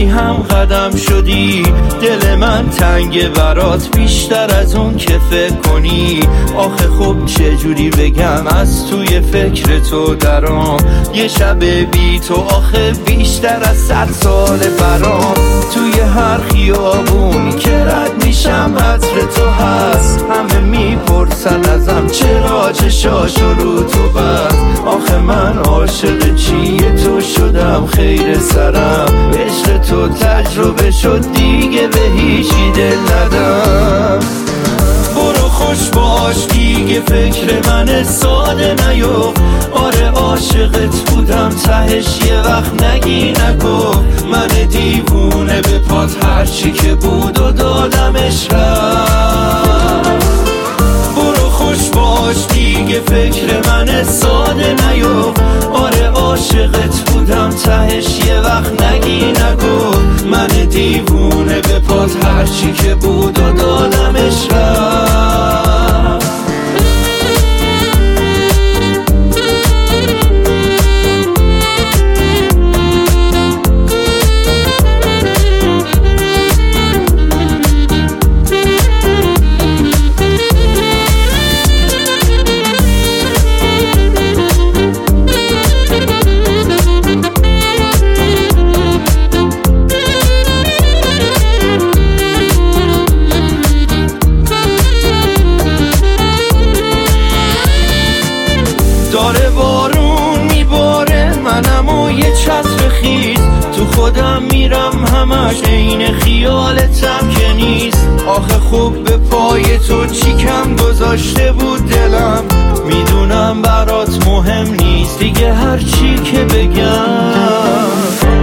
هم قدم شدی، دل من تنگ برات بیشتر از اون که فکر کنی. آخه خب چجوری بگم از توی فکر تو درام، یه شب بی تو آخه بیشتر از 100 سال برام. توی هر خیابونی که رد میشم عطر تو هست، همه میپرسن ازم چرا چشاشو رو تو بست. آخه من عاشق چیه تو شدم خیر سرم، عشق تو تجربه شد دیگه به هیچی دل ندم. برو خوش باش دیگه فکر من ساده نیو، آره عاشقت بودم تهش یه وقت نگی نگو. من دیوونه به پات هرچی که بود و دادمش رفت. برو خوش باش دیگه فکر من ساده نیو، آره عاشقت بودم تهش یه وقت نگی نگو. من دیوونه به پات هرچی که بود و دادمش رفت. داره بارون میباره منم و یه چتر خیز، تو خودم میرم همش عین خیالتم که نیست. آخه خوب به پای تو چی کم گذاشته بود دلم، میدونم برات مهم نیست دیگه هر چی که بگم.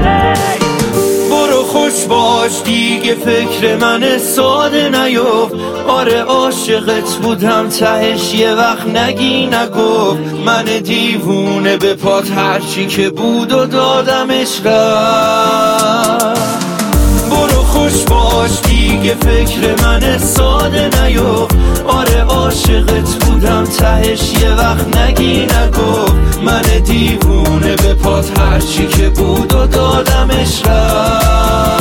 برو خوش باش دیگه فکر من ساده نیو، آره عاشقت بودم تهش یه وقت نگی نگو. من دیوونه به پات هرچی که بود و دادمش رفت. برو خوش باش دیگه فکر من ساده نیو، آره عاشقت بودم تهش یه وقت نگی نگو. من دیوونه به پات هرچی که بود و دادمش رفت.